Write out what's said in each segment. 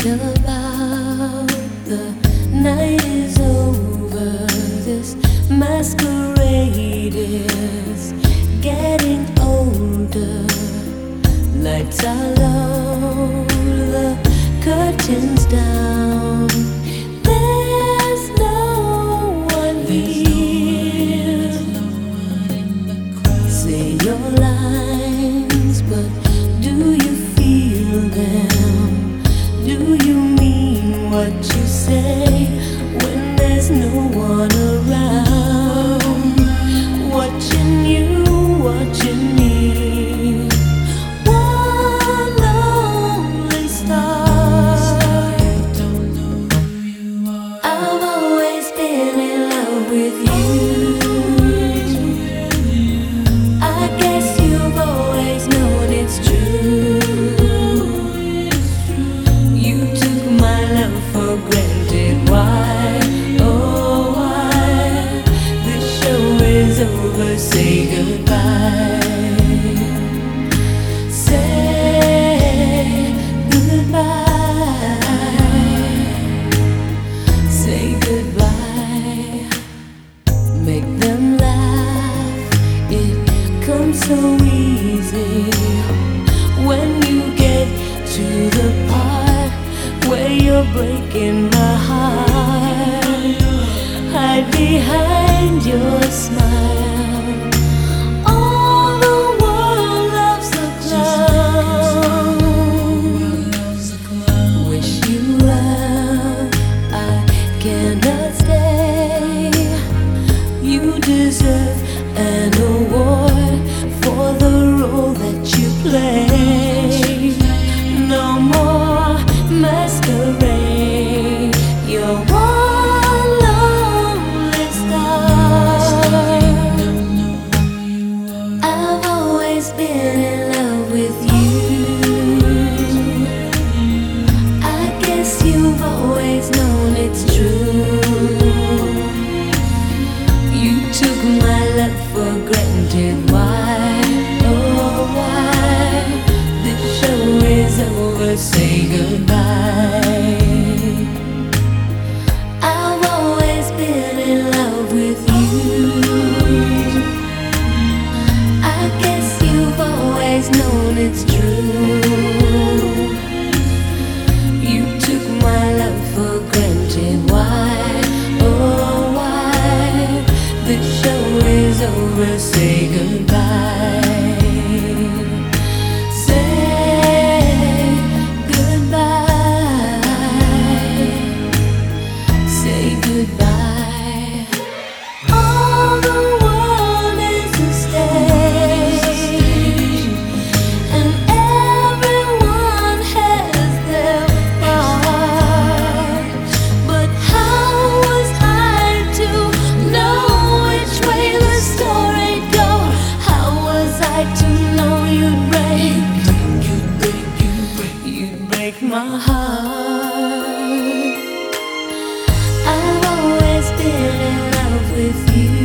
about the night is over. This masquerade is getting older. Lights are low, the curtains down. There's no one here. Say your lines, but do you feel them? Do you mean what you say when there's no one around? Watching you, watching me. One lonely star. I've always been in love with you. I guess you've always known it's true. For granted, why, oh why? This show is over, say goodbye. Say goodbye. Say goodbye. Make them laugh, it comes so easy when you get to the part where you're breaking my heart. Hide behind your smile. All the world loves a clown. Wish you well, I cannot stay. You deserve an award for the role that you play. No more masquerade. You're one lonely star. I've always been in love with you. I guess you've always known it's true. You took my love for granted. Why, oh why? This show is over, say goodbye. I've always been in love with you. I guess you've always known it's true. You took my love for granted. Why, oh why? The show is over, say goodbye. Goodbye. All the world is a stage, and everyone has their part. But how was I to know which way the story'd go? How was I to know you'd break my heart? I've always been in love with you.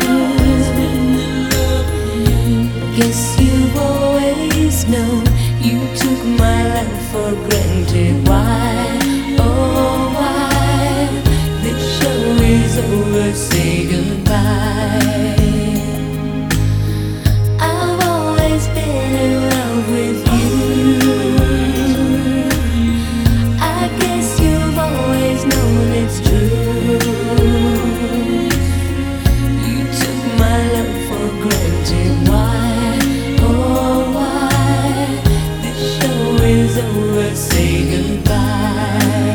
Guess you've always known. You took my love for granted. Why, oh why? This show is over, say goodbye. I've always been in love with you. I guess you've always known it's true. You took my love for granted. Why, oh why? This show is over, say goodbye.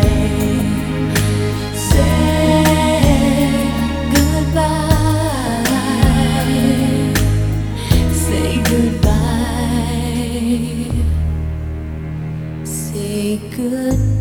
Say goodbye. Say goodbye. Say goodbye.